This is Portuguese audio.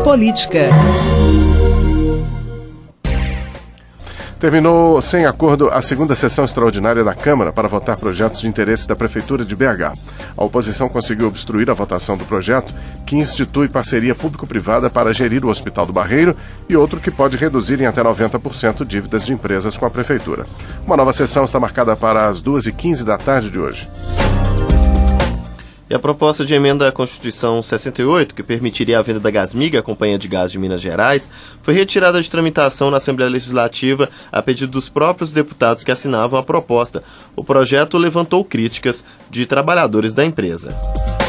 política. Terminou sem acordo a segunda sessão extraordinária da Câmara para votar projetos de interesse da Prefeitura de BH. A oposição conseguiu obstruir a votação do projeto, que institui parceria público-privada para gerir o Hospital do Barreiro, e outro que pode reduzir em até 90% dívidas de empresas com a Prefeitura. Uma nova sessão está marcada para as 2h15 da tarde de hoje. E a proposta de emenda à Constituição 68, que permitiria a venda da Gasmig, a Companhia de Gás de Minas Gerais, foi retirada de tramitação na Assembleia Legislativa a pedido dos próprios deputados que assinavam a proposta. O projeto levantou críticas de trabalhadores da empresa.